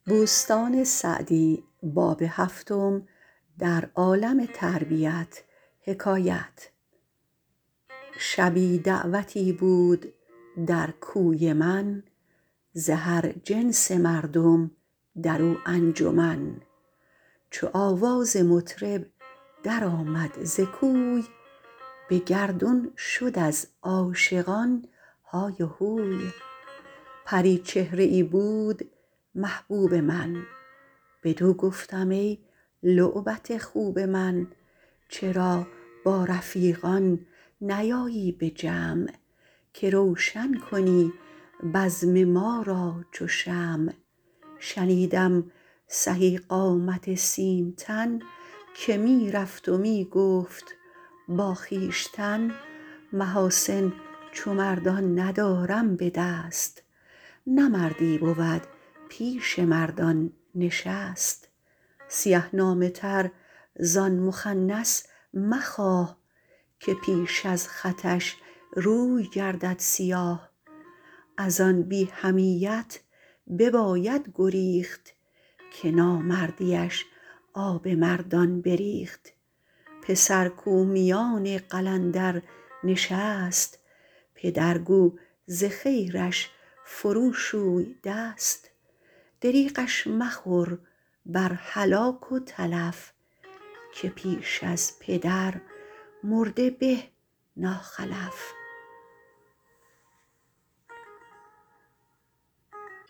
شبی دعوتی بود در کوی من ز هر جنس مردم در او انجمن. چو آواز مطرب در آمد ز کوی به گردون شد از عاشقان های و هوی. پری چهره ای بود محبوب من، بدو گفتم ای لعبت خوب من، چرا با رفیقان نیایی به جمع که روشن کنی بزم ما را چو شمع. شنیدم سهی قامت سیمتن که می رفت و می گفت با خویشتن محاسن چو مردان ندارم به دست، نه مردی بود پیش مردان نشست. سیه نامه تر زان مخنث مخواه که پیش از خطش روی گردد سیاه. از آن بی حمیت بباید گریخت که نامردیش آب مردان بریخت. پسر کو میان قلندر نشست، پدر گو ز خیرش فرو شوی دست. دریغش مخور بر هلاک و تلف که پیش از پدر مرده به ناخلف.